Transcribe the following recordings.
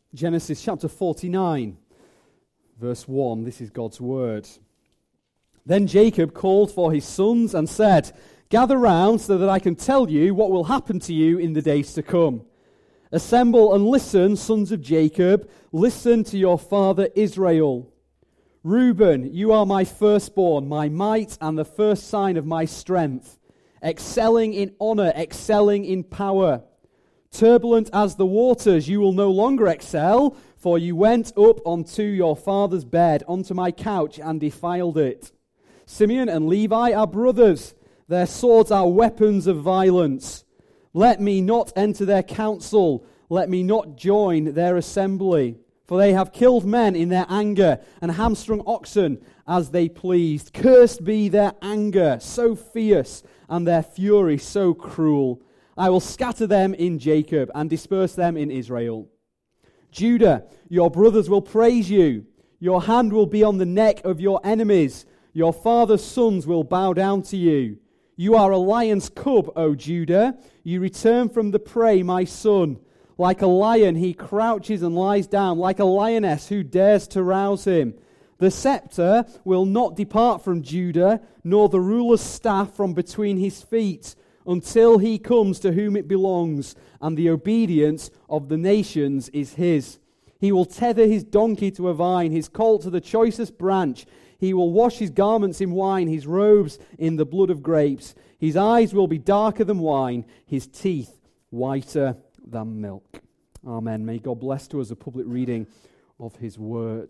Genesis chapter 49, verse 1. This is God's word. Then Jacob called for his sons and said, "Gather round so that I can tell you what will happen to you in the days to come. Assemble and listen, sons of Jacob. Listen to your father Israel. Reuben, you are my firstborn, my might, and the first sign of my strength, excelling in honor, excelling in power. Turbulent as the waters, you will no longer excel, for you went up onto your father's bed, onto my couch, and defiled it. Simeon and Levi are brothers. Their swords are weapons of violence. Let me not enter their council. Let me not join their assembly. For they have killed men in their anger, and hamstrung oxen as they pleased. Cursed be their anger, so fierce, and their fury so cruel. I will scatter them in Jacob, and disperse them in Israel. Judah, your brothers will praise you. Your hand will be on the neck of your enemies. Your father's sons will bow down to you. You are a lion's cub, O Judah. You return from the prey, my son. Like a lion he crouches and lies down, like a lioness who dares to rouse him. The scepter will not depart from Judah, nor the ruler's staff from between his feet, until he comes to whom it belongs, and the obedience of the nations is his. He will tether his donkey to a vine, his colt to the choicest branch. He will wash his garments in wine, his robes in the blood of grapes. His eyes will be darker than wine, his teeth whiter than milk." Amen. May God bless to us a public reading of his word.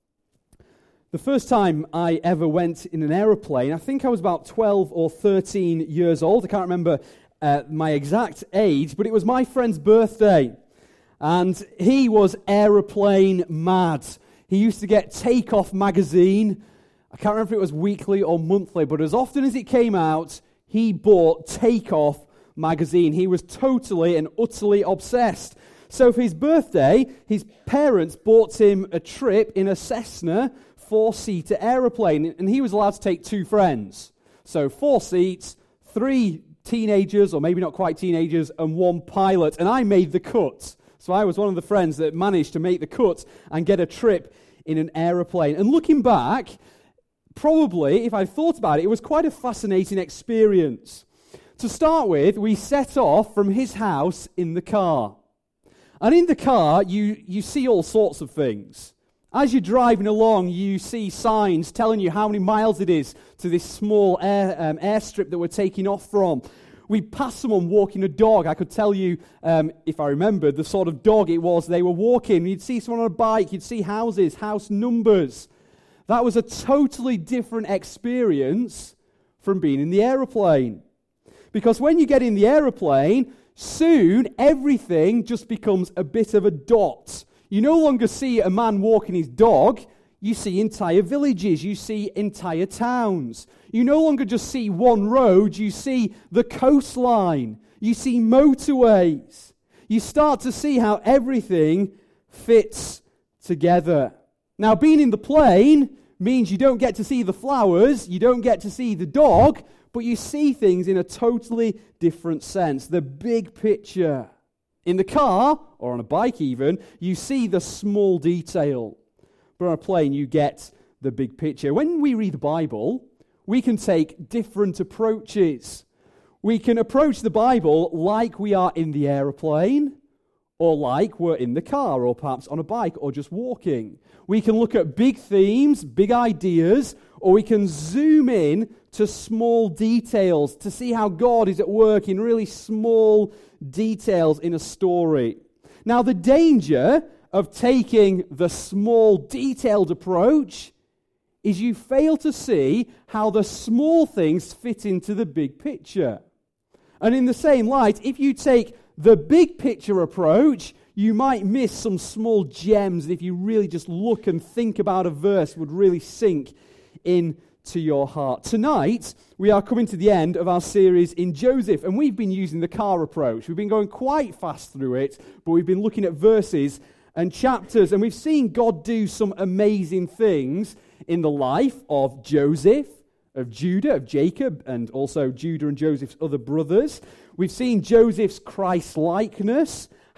The first time I ever went in an aeroplane, I think I was about 12 or 13 years old. I can't remember my exact age, but it was my friend's birthday. And he was aeroplane mad. He used to get Takeoff magazine. I can't remember if it was weekly or monthly, but as often as it came out, he bought Takeoff magazine. He was totally and utterly obsessed. So for his birthday, his parents bought him a trip in a Cessna 4-seater aeroplane, and he was allowed to take 2 friends. So 4 seats, 3 teenagers, or maybe not quite teenagers, and 1 pilot, and I made the cut. So I was one of the friends that managed to make the cut and get a trip in an aeroplane. And looking back, probably, if I thought about it, it was quite a fascinating experience. To start with, we set off from his house in the car. And in the car, you see all sorts of things. As you're driving along, you see signs telling you how many miles it is to this small airstrip that we're taking off from. We passed someone walking a dog. I could tell you, if I remembered, the sort of dog it was they were walking. You'd see someone on a bike. You'd see houses, house numbers. That was a totally different experience from being in the aeroplane. Because when you get in the aeroplane, soon everything just becomes a bit of a dot. You no longer see a man walking his dog. You see entire villages. You see entire towns. You no longer just see one road. You see the coastline. You see motorways. You start to see how everything fits together. Now, being in the plane means you don't get to see the flowers. You don't get to see the dog. But you see things in a totally different sense. The big picture. In the car, or on a bike even, you see the small detail. But on a plane, you get the big picture. When we read the Bible, we can take different approaches. We can approach the Bible like we are in the aeroplane, or like we're in the car, or perhaps on a bike, or just walking. We can look at big themes, big ideas, or we can zoom in to small details to see how God is at work in really small details in a story. Now, the danger of taking the small, detailed approach is you fail to see how the small things fit into the big picture. And in the same light, if you take the big picture approach, you might miss some small gems that if you really just look and think about a verse would really sink into your heart. Tonight, we are coming to the end of our series in Joseph, and we've been using the car approach. We've been going quite fast through it, but we've been looking at verses and chapters, and we've seen God do some amazing things in the life of Joseph, of Judah, of Jacob, and also Judah and Joseph's other brothers. We've seen Joseph's Christ-likeness,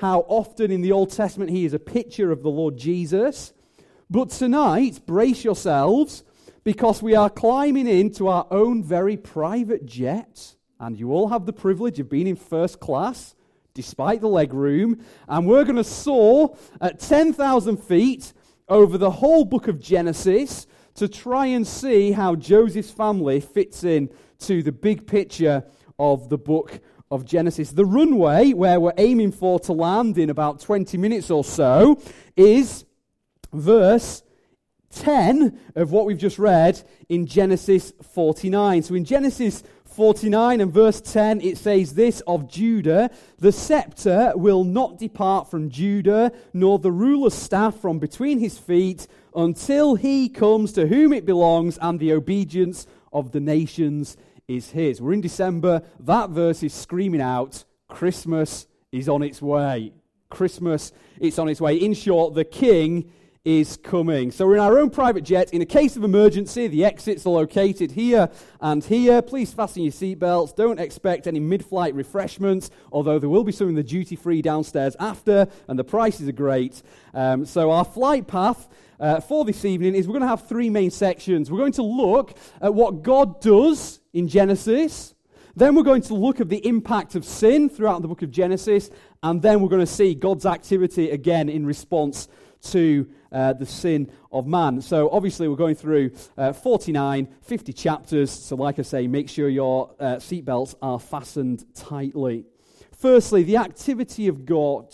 how often in the Old Testament he is a picture of the Lord Jesus. But tonight, brace yourselves, because we are climbing into our own very private jet, and you all have the privilege of being in first class, despite the leg room, and we're going to soar at 10,000 feet over the whole book of Genesis to try and see how Joseph's family fits in to the big picture of the book of Genesis. The runway where we're aiming for to land in about 20 minutes or so is verse 10 of what we've just read in Genesis 49. So in Genesis 49 and verse 10, it says this of Judah: "The scepter will not depart from Judah, nor the ruler's staff from between his feet, until he comes to whom it belongs, and the obedience of the nations is his." We're in December. That verse is screaming out, Christmas is on its way. Christmas is on its way. In short, the king is coming. So we're in our own private jet. In a case of emergency, the exits are located here and here. Please fasten your seatbelts. Don't expect any mid-flight refreshments, although there will be some in the duty-free downstairs after, and the prices are great. So our flight path for this evening is we're going to have three main sections. We're going to look at what God does in Genesis. Then we're going to look at the impact of sin throughout the book of Genesis. And then we're going to see God's activity again in response to the sin of man. So obviously we're going through 49, 50 chapters. So like I say, make sure your seatbelts are fastened tightly. Firstly, the activity of God.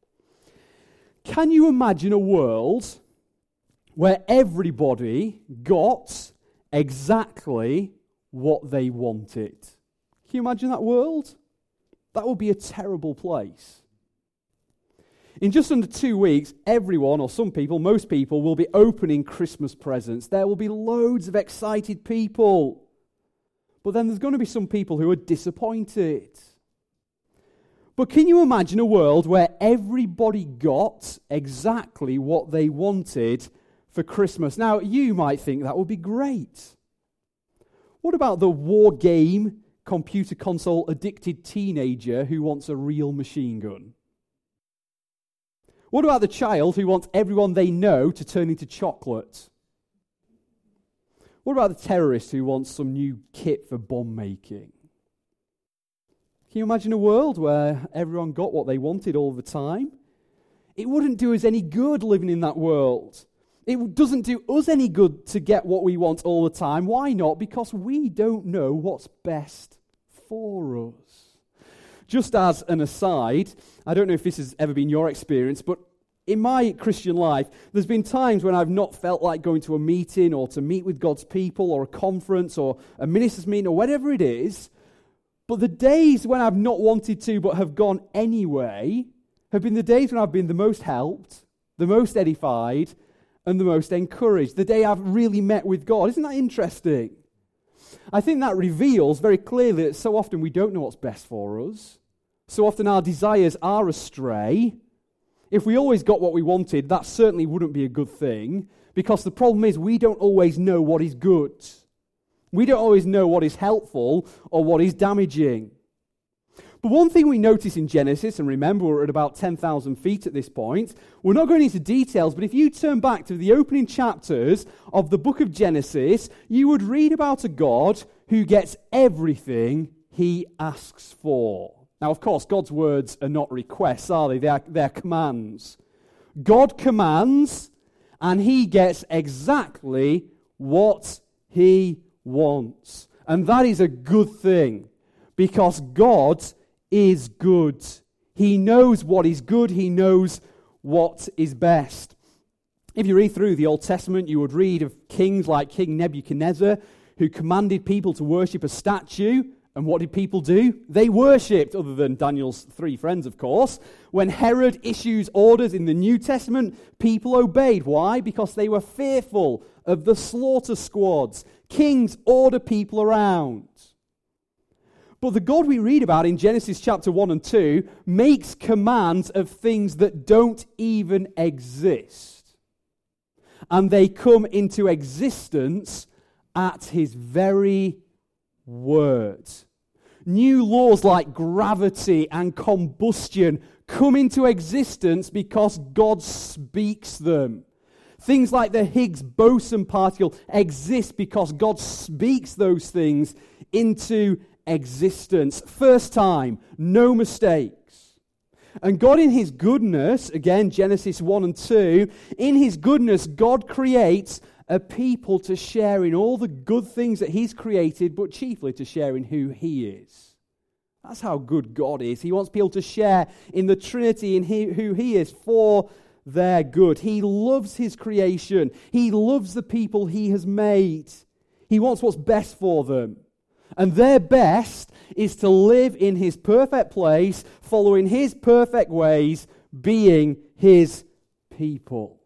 Can you imagine a world where everybody got exactly what they wanted? Can you imagine that world? That would be a terrible place. In just under 2 weeks, everyone, or some people, most people, will be opening Christmas presents. There will be loads of excited people. But then there's going to be some people who are disappointed. But can you imagine a world where everybody got exactly what they wanted for Christmas? Now, you might think that would be great. What about the war game, computer console addicted teenager who wants a real machine gun? What about the child who wants everyone they know to turn into chocolate? What about the terrorist who wants some new kit for bomb making? Can you imagine a world where everyone got what they wanted all the time? It wouldn't do us any good living in that world. It doesn't do us any good to get what we want all the time. Why not? Because we don't know what's best for us. Just as an aside, I don't know if this has ever been your experience, but in my Christian life, there's been times when I've not felt like going to a meeting or to meet with God's people or a conference or a minister's meeting or whatever it is, but the days when I've not wanted to but have gone anyway have been the days when I've been the most helped, the most edified, and the most encouraged. The day I've really met with God. Isn't that interesting? I think that reveals very clearly that so often we don't know what's best for us. So often our desires are astray. If we always got what we wanted, that certainly wouldn't be a good thing, because the problem is we don't always know what is good. We don't always know what is helpful or what is damaging. But one thing we notice in Genesis, and remember we're at about 10,000 feet at this point, we're not going into details, but if you turn back to the opening chapters of the book of Genesis, you would read about a God who gets everything he asks for. Now, of course, God's words are not requests, are they? They're commands. God commands, and he gets exactly what he wants. And that is a good thing, because God is good. He knows what is good. He knows what is best. If you read through the Old Testament, you would read of kings like King Nebuchadnezzar, who commanded people to worship a statue. And what did people do? They worshipped, other than Daniel's three friends, of course. When Herod issues orders in the New Testament, people obeyed. Why? Because they were fearful of the slaughter squads. Kings order people around. But the God we read about in Genesis chapter 1 and 2 makes commands of things that don't even exist. And they come into existence at his very word. New laws like gravity and combustion come into existence because God speaks them. Things like the Higgs boson particle exist because God speaks those things into existence. First time, no mistakes. And God in his goodness, again, Genesis 1 and 2, in his goodness, God creates a people to share in all the good things that he's created, but chiefly to share in who he is. That's how good God is. He wants people to share in the Trinity and who he is for their good. He loves his creation. He loves the people he has made. He wants what's best for them. And their best is to live in his perfect place, following his perfect ways, being his people.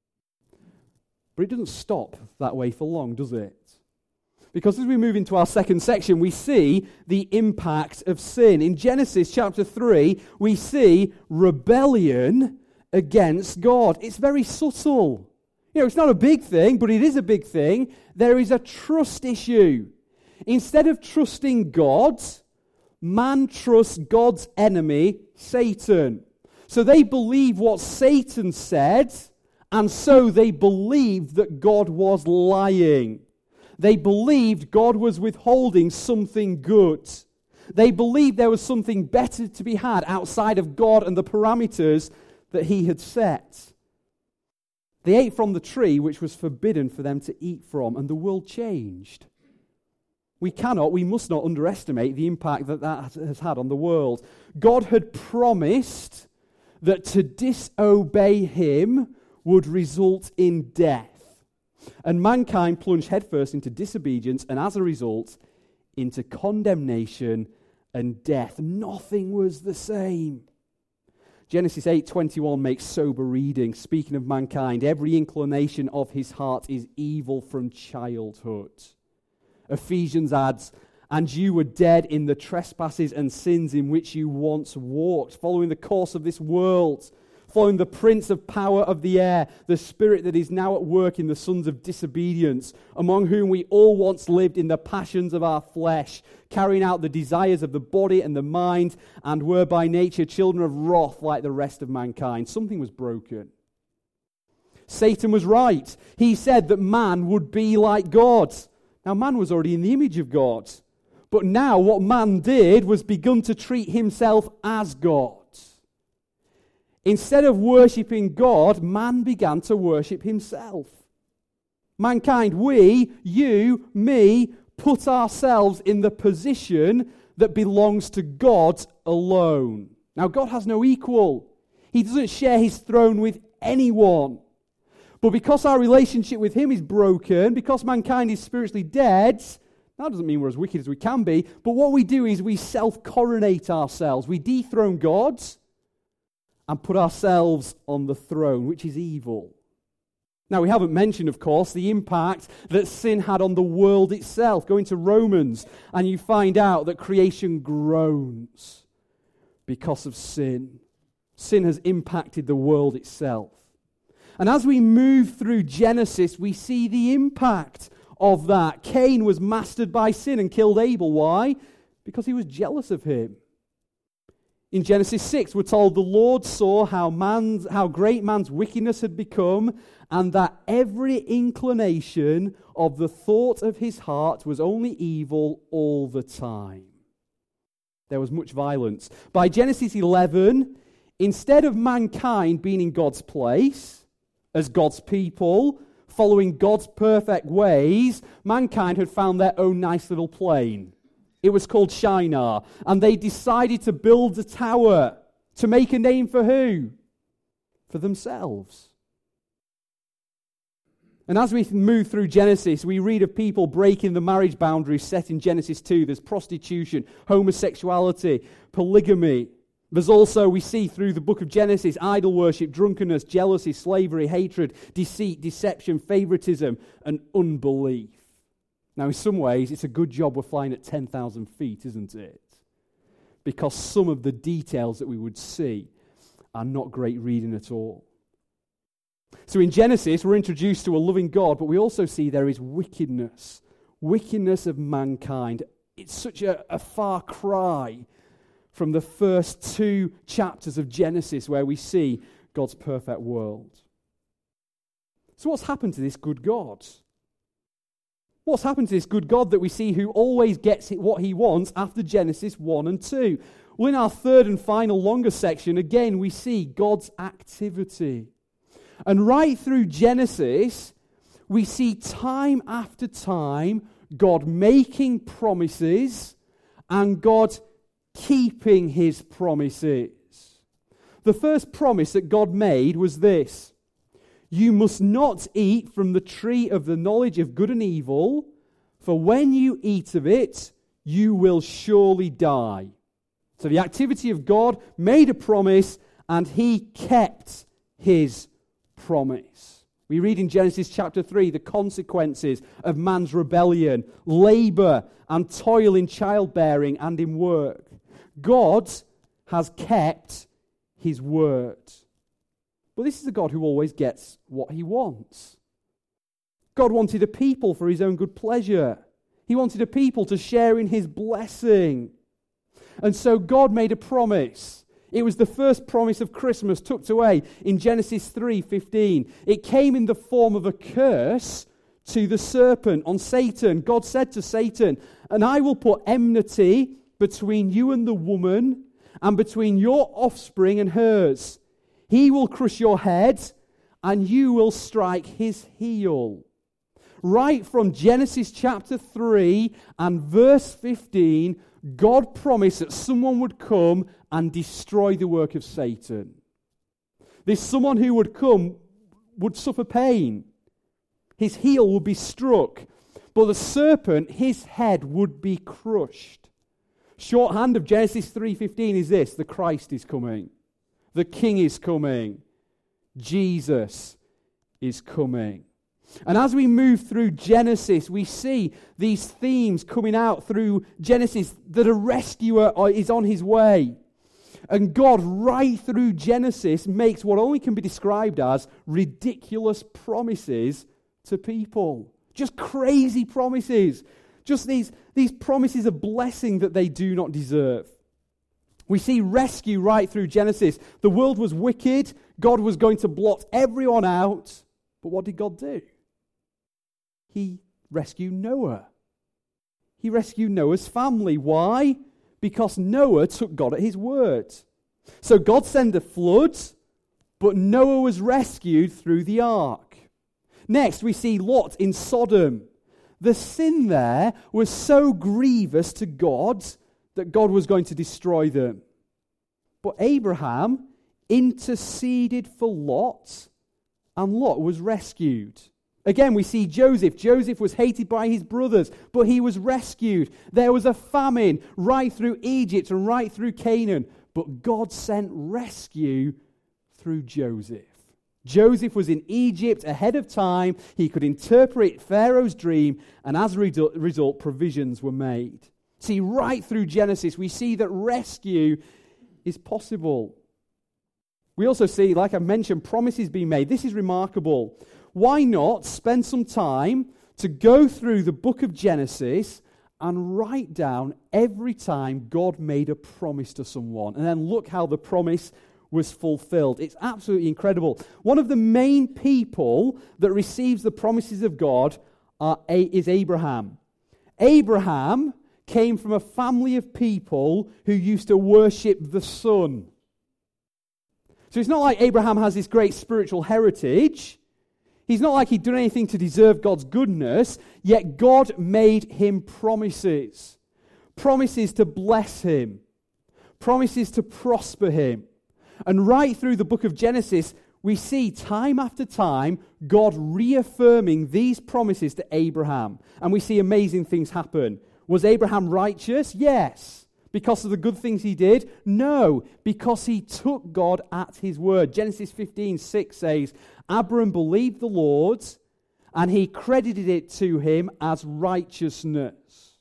But it doesn't stop that way for long, does it? Because as we move into our second section, we see the impact of sin. In Genesis chapter 3, we see rebellion against God. It's very subtle. It's not a big thing, but it is a big thing. There is a trust issue. Instead of trusting God, man trusts God's enemy, Satan. So they believe what Satan said, and so they believed that God was lying. They believed God was withholding something good. They believed there was something better to be had outside of God and the parameters that he had set. They ate from the tree which was forbidden for them to eat from, and the world changed. We must not underestimate the impact that has had on the world. God had promised that to disobey him would result in death. And mankind plunged headfirst into disobedience, and as a result, into condemnation and death. Nothing was the same. Genesis 8:21 makes sober reading. Speaking of mankind, every inclination of his heart is evil from childhood. Ephesians adds, and you were dead in the trespasses and sins in which you once walked, following the course of this world, following the prince of power of the air, the spirit that is now at work in the sons of disobedience, among whom we all once lived in the passions of our flesh, carrying out the desires of the body and the mind, and were by nature children of wrath like the rest of mankind. Something was broken. Satan was right. He said that man would be like God. Now, man was already in the image of God. But now what man did was begun to treat himself as God. Instead of worshipping God, man began to worship himself. Mankind, we, you, me, put ourselves in the position that belongs to God alone. Now, God has no equal. He doesn't share his throne with anyone. But because our relationship with him is broken, because mankind is spiritually dead, that doesn't mean we're as wicked as we can be, but what we do is we self-coronate ourselves. We dethrone God and put ourselves on the throne, which is evil. Now, we haven't mentioned, of course, the impact that sin had on the world itself. Go into Romans, and you find out that creation groans because of sin. Sin has impacted the world itself. And as we move through Genesis, we see the impact of that. Cain was mastered by sin and killed Abel. Why? Because he was jealous of him. In Genesis 6, we're told the Lord saw how great man's wickedness had become, and that every inclination of the thought of his heart was only evil all the time. There was much violence. By Genesis 11, instead of mankind being in God's place, as God's people, following God's perfect ways, mankind had found their own nice little plane. It was called Shinar, and they decided to build a tower to make a name for who? For themselves. And as we move through Genesis, we read of people breaking the marriage boundaries set in Genesis 2. There's prostitution, homosexuality, polygamy. There's also, we see through the book of Genesis, idol worship, drunkenness, jealousy, slavery, hatred, deceit, deception, favoritism, and unbelief. Now, in some ways, it's a good job we're flying at 10,000 feet, isn't it? Because some of the details that we would see are not great reading at all. So in Genesis, we're introduced to a loving God, but we also see there is wickedness of mankind. It's such a far cry from the first 2 chapters of Genesis where we see God's perfect world. So what's happened to this good God? What's happened to this good God that we see who always gets what he wants after Genesis 1 and 2? Well, in our third and final longer section, again, we see God's activity. And right through Genesis, we see time after time God making promises and God keeping his promises. The first promise that God made was this: you must not eat from the tree of the knowledge of good and evil, for when you eat of it, you will surely die. So the activity of God made a promise, and he kept his promise. We read in Genesis chapter 3 the consequences of man's rebellion, labor and toil in childbearing and in work. God has kept his word. But this is a God who always gets what he wants. God wanted a people for his own good pleasure. He wanted a people to share in his blessing. And so God made a promise. It was the first promise of Christmas tucked away in Genesis 3:15. It came in the form of a curse to the serpent, on Satan. God said to Satan, "And I will put enmity between you and the woman, and between your offspring and hers. He will crush your head, and you will strike his heel." Right from Genesis chapter 3 and verse 15, God promised that someone would come and destroy the work of Satan. This someone who would come would suffer pain. His heel would be struck, but the serpent, his head would be crushed. Shorthand of Genesis 3:15 is this: the Christ is coming. The King is coming. Jesus is coming. And as we move through Genesis, we see these themes coming out through Genesis, that a rescuer is on his way. And God, right through Genesis, makes what only can be described as ridiculous promises to people. Just crazy promises. Just these promises of blessing that they do not deserve. We see rescue right through Genesis. The world was wicked. God was going to blot everyone out. But what did God do? He rescued Noah. He rescued Noah's family. Why? Because Noah took God at his word. So God sent a flood, but Noah was rescued through the ark. Next, we see Lot in Sodom. The sin there was so grievous to God that God was going to destroy them. But Abraham interceded for Lot, and Lot was rescued. Again, we see Joseph. Joseph was hated by his brothers, but he was rescued. There was a famine right through Egypt and right through Canaan, but God sent rescue through Joseph. Joseph was in Egypt ahead of time. He could interpret Pharaoh's dream, and as a result, provisions were made. See, right through Genesis, we see that rescue is possible. We also see, like I mentioned, promises being made. This is remarkable. Why not spend some time to go through the book of Genesis and write down every time God made a promise to someone, and then look how the promise was fulfilled. It's absolutely incredible. One of the main people that receives the promises of God is Abraham. Abraham came from a family of people who used to worship the sun. So it's not like Abraham has this great spiritual heritage. He's not like he'd done anything to deserve God's goodness, yet God made him promises. Promises to bless him. Promises to prosper him. And right through the book of Genesis, we see time after time God reaffirming these promises to Abraham. And we see amazing things happen. Was Abraham righteous? Yes. Because of the good things he did? No. Because he took God at his word. Genesis 15:6 says, Abram believed the Lord, and he credited it to him as righteousness.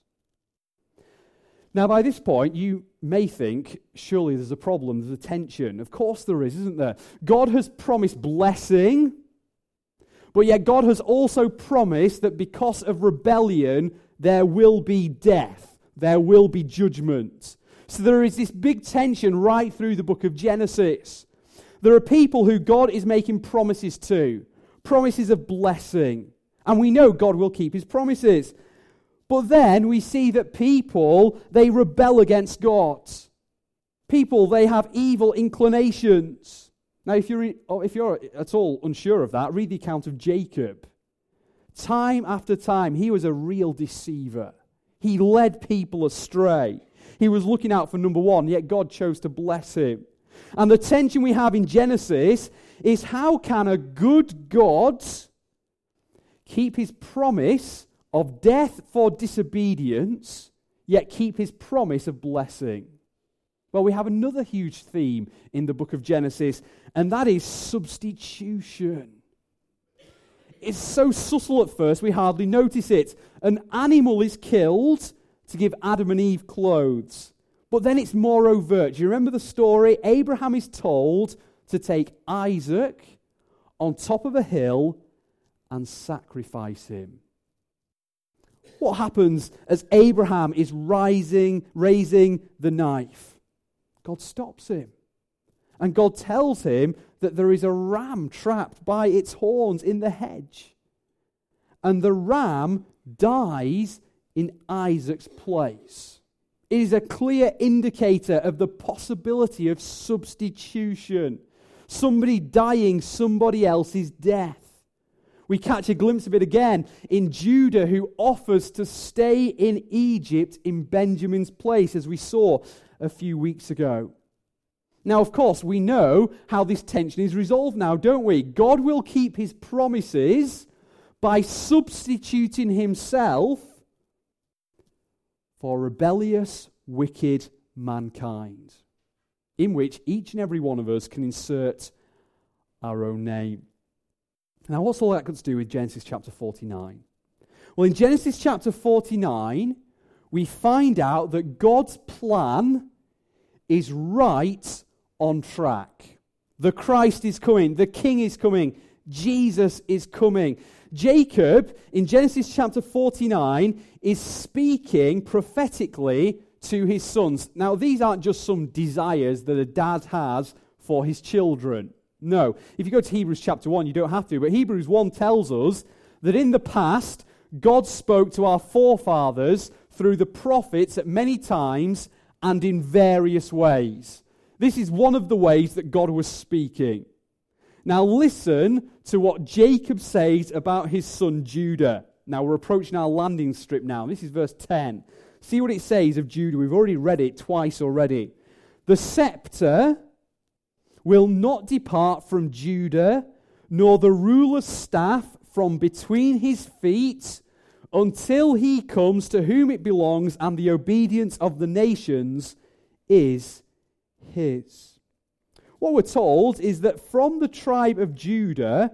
Now, by this point, you may think, surely there's a problem, there's a tension. Of course there is, isn't there? God has promised blessing, but yet God has also promised that because of rebellion, there will be death. There will be judgment. So there is this big tension right through the book of Genesis. There are people who God is making promises to, promises of blessing. And we know God will keep his promises. But then we see that people, they rebel against God. People, they have evil inclinations. Now, if you're at all unsure of that, read the account of Jacob. Time after time, he was a real deceiver. He led people astray. He was looking out for number one, yet God chose to bless him. And the tension we have in Genesis is, how can a good God keep his promise of death for disobedience, yet keep his promise of blessing? Well, we have another huge theme in the book of Genesis, and that is substitution. It's so subtle at first, we hardly notice it. An animal is killed to give Adam and Eve clothes. But then it's more overt. Do you remember the story? Abraham is told to take Isaac on top of a hill and sacrifice him. What happens as Abraham is raising the knife? God stops him. And God tells him that there is a ram trapped by its horns in the hedge. And the ram dies in Isaac's place. It is a clear indicator of the possibility of substitution. Somebody dying somebody else's death. We catch a glimpse of it again in Judah, who offers to stay in Egypt in Benjamin's place, as we saw a few weeks ago. Now, of course, we know how this tension is resolved now, don't we? God will keep his promises by substituting himself for rebellious, wicked mankind, in which each and every one of us can insert our own name. Now, what's all that got to do with Genesis chapter 49? Well, in Genesis chapter 49, we find out that God's plan is right on track. The Christ is coming. The King is coming. Jesus is coming. Jacob, in Genesis chapter 49, is speaking prophetically to his sons. Now, these aren't just some desires that a dad has for his children. No. If you go to Hebrews chapter 1, you don't have to. But Hebrews 1 tells us that in the past, God spoke to our forefathers through the prophets at many times and in various ways. This is one of the ways that God was speaking. Now listen to what Jacob says about his son Judah. Now we're approaching our landing strip now. This is verse 10. See what it says of Judah. We've already read it twice already. The scepter will not depart from Judah, nor the ruler's staff from between his feet, until he comes to whom it belongs, and the obedience of the nations is his. What we're told is that from the tribe of Judah,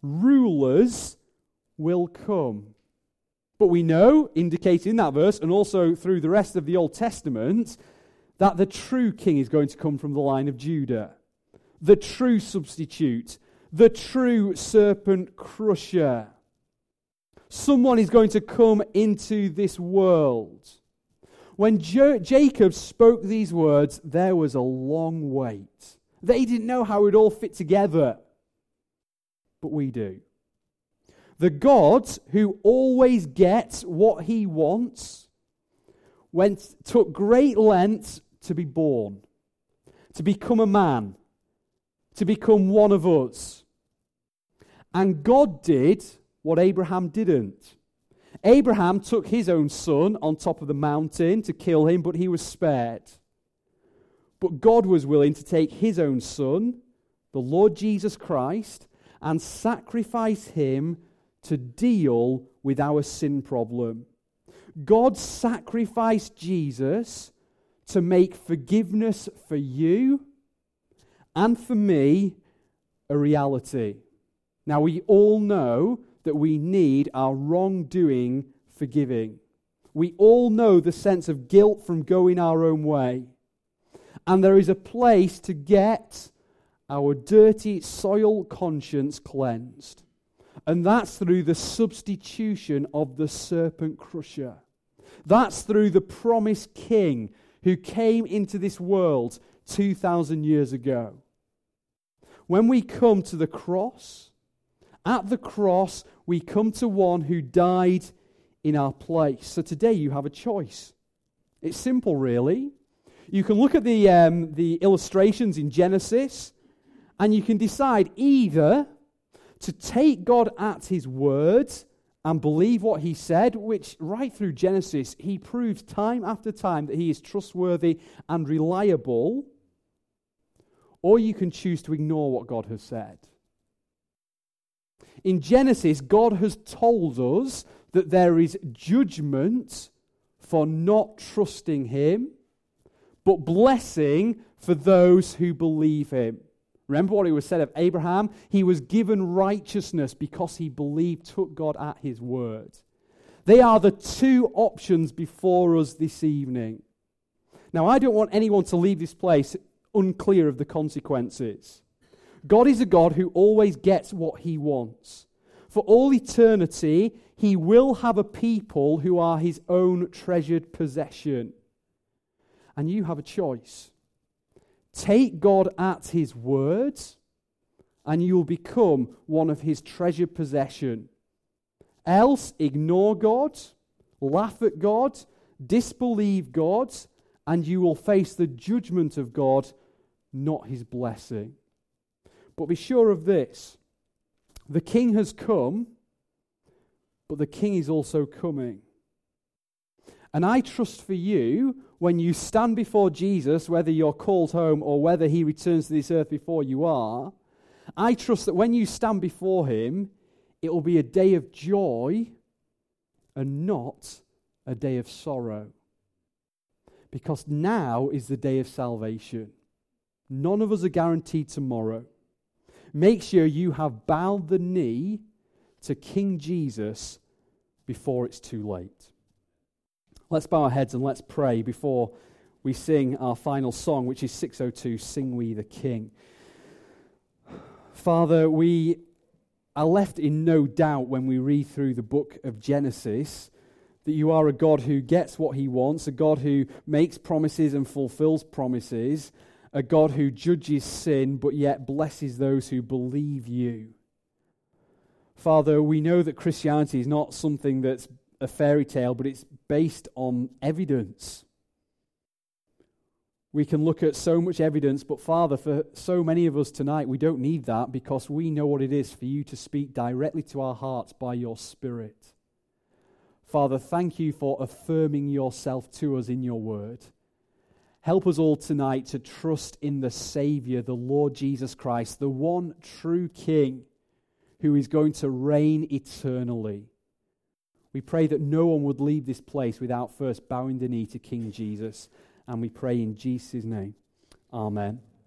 rulers will come. But we know, indicated in that verse, and also through the rest of the Old Testament, that the true king is going to come from the line of Judah. The true substitute, the true serpent crusher. Someone is going to come into this world. When Jacob spoke these words, there was a long wait. They didn't know how it would all fit together. But we do. The God who always gets what he wants took great lengths to be born, to become a man, to become one of us. And God did what Abraham didn't. Abraham took his own son on top of the mountain to kill him, but he was spared. But God was willing to take his own son, the Lord Jesus Christ, and sacrifice him to deal with our sin problem. God sacrificed Jesus to make forgiveness for you and for me a reality. Now, we all know that we need our wrongdoing forgiving. We all know the sense of guilt from going our own way. And there is a place to get our dirty soil conscience cleansed. And that's through the substitution of the serpent crusher. That's through the promised king who came into this world 2,000 years ago. When we come to the cross, at the cross, we come to one who died in our place. So today you have a choice. It's simple, really. You can look at the illustrations in Genesis, and you can decide either to take God at his word and believe what he said, which right through Genesis, he proves time after time that he is trustworthy and reliable, or you can choose to ignore what God has said. In Genesis, God has told us that there is judgment for not trusting him, but blessing for those who believe him. Remember what it was said of Abraham? He was given righteousness because he believed, took God at his word. They are the two options before us this evening. Now, I don't want anyone to leave this place unclear of the consequences. God is a God who always gets what he wants. For all eternity, he will have a people who are his own treasured possession. And you have a choice. Take God at his word, and you will become one of his treasured possession. Else, ignore God, laugh at God, disbelieve God, and you will face the judgment of God, not his blessing. But be sure of this. The king has come, but the king is also coming. And I trust for you, when you stand before Jesus, whether you're called home or whether he returns to this earth before you are, I trust that when you stand before him, it will be a day of joy and not a day of sorrow. Because now is the day of salvation. None of us are guaranteed tomorrow. Make sure you have bowed the knee to King Jesus before it's too late. Let's bow our heads and let's pray before we sing our final song, which is 602, Sing We the King. Father, we are left in no doubt when we read through the book of Genesis that you are a God who gets what he wants, a God who makes promises and fulfills promises, a God who judges sin but yet blesses those who believe you. Father, we know that Christianity is not something that's a fairy tale, but it's based on evidence. We can look at so much evidence, but Father, for so many of us tonight, we don't need that because we know what it is for you to speak directly to our hearts by your Spirit. Father, thank you for affirming yourself to us in your word. Help us all tonight to trust in the Savior, the Lord Jesus Christ, the one true King who is going to reign eternally. We pray that no one would leave this place without first bowing the knee to King Jesus. And we pray in Jesus' name. Amen.